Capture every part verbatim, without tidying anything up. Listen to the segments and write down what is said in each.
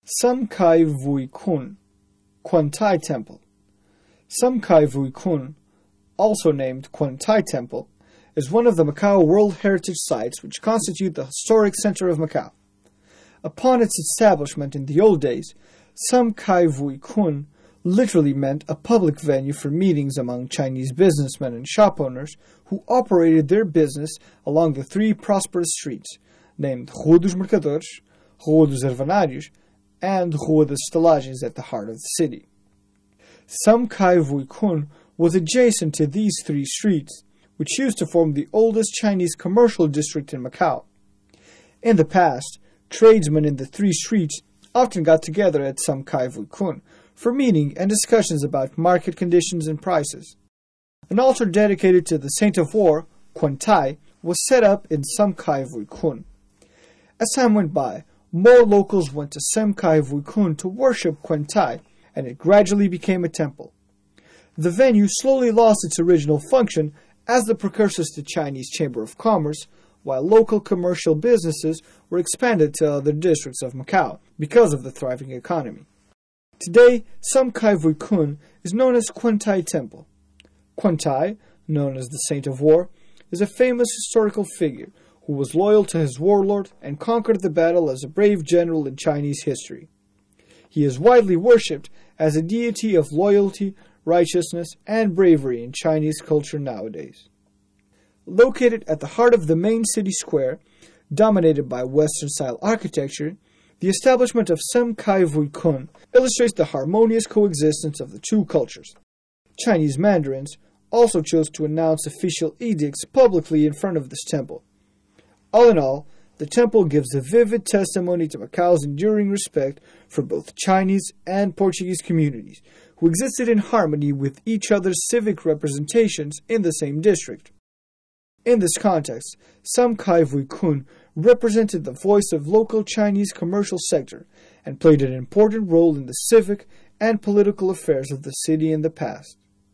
Sam Kai Vui Kun, Quan Tai Temple. Sam Kai Vui Kun, also named Quan Tai Temple, is one of the Macau World Heritage Sites which constitute the historic center of Macau. Upon its establishment in the old days, Sam Kai Vui Kun literally meant a public venue for meetings among Chinese businessmen and shop owners who operated their business along the three prosperous streets, named Rua dos Mercadores, Rua dos Ervanários, and Rua das Estalagens at the heart of the city. Sam Kai Vui Kun was adjacent to these three streets, which used to form the oldest Chinese commercial district in Macau. In the past, tradesmen in the three streets often got together at Sam Kai Vui Kun for meeting and discussions about market conditions and prices. An altar dedicated to the Saint of War, Quan Tai, was set up in Sam Kai Vui Kun. As time went by, more locals went to Sam Kai Vui Kun to worship Quan Tai, and it gradually became a temple. The venue slowly lost its original function as the precursors to Chinese Chamber of Commerce, while local commercial businesses were expanded to other districts of Macau because of the thriving economy. Today, Sam Kai Vui Kun is known as Quan Tai Temple. Quan Tai, known as the Saint of War, is a famous historical figure who was loyal to his warlord and conquered the battle as a brave general in Chinese history. He is widely worshipped as a deity of loyalty, righteousness, and bravery in Chinese culture nowadays. Located at the heart of the main city square, dominated by Western-style architecture, the establishment of Sam Kai Vui Kun illustrates the harmonious coexistence of the two cultures. Chinese mandarins also chose to announce official edicts publicly in front of this temple. All in all, the temple gives a vivid testimony to Macau's enduring respect for both Chinese and Portuguese communities, who existed in harmony with each other's civic representations in the same district. In this context, Sam Kai Vui Kun represented the voice of local Chinese commercial sector and played an important role in the civic and political affairs of the city in the past.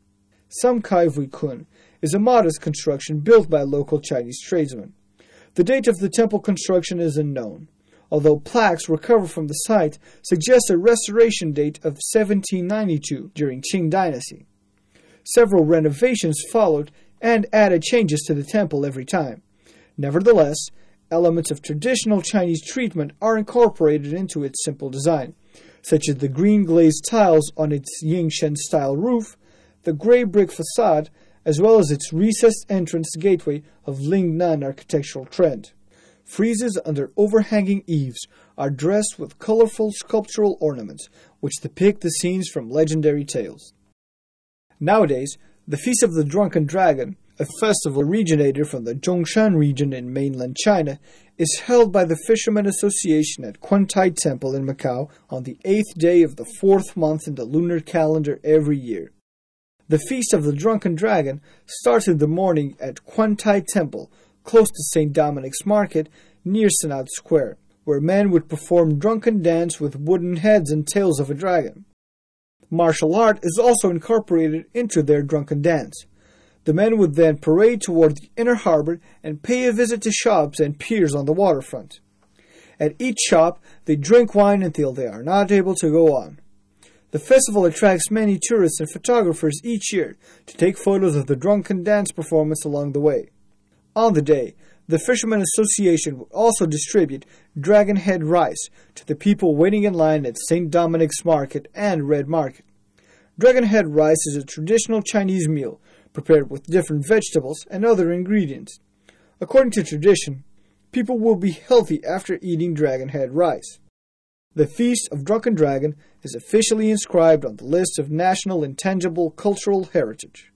Sam Kai Vui Kun is a modest construction built by local Chinese tradesmen. The date of the temple construction is unknown, although plaques recovered from the site suggest a restoration date of seventeen ninety-two during Qing Dynasty. Several renovations followed and added changes to the temple every time. Nevertheless, elements of traditional Chinese treatment are incorporated into its simple design, such as the green glazed tiles on its Yingshan-style roof, the gray brick facade, as well as its recessed entrance gateway of Lingnan architectural trend. Friezes under overhanging eaves are dressed with colorful sculptural ornaments, which depict the scenes from legendary tales. Nowadays, the Feast of the Drunken Dragon, a festival originated from the Zhongshan region in mainland China, is held by the Fishermen Association at Quan Tai Temple in Macau on the eighth day of the fourth month in the lunar calendar every year. The Feast of the Drunken Dragon starts in the morning at Quan Tai Temple, close to Saint Dominic's Market, near Senat Square, where men would perform drunken dance with wooden heads and tails of a dragon. Martial art is also incorporated into their drunken dance. The men would then parade toward the inner harbor and pay a visit to shops and piers on the waterfront. At each shop, they drink wine until they are not able to go on. The festival attracts many tourists and photographers each year to take photos of the drunken dance performance along the way. On the day, the Fishermen Association would also distribute dragon head rice to the people waiting in line at Saint Dominic's Market and Red Market. Dragon head rice is a traditional Chinese meal prepared with different vegetables and other ingredients. According to tradition, people will be healthy after eating dragon head rice. The Feast of Drunken Dragon is officially inscribed on the list of National Intangible Cultural Heritage.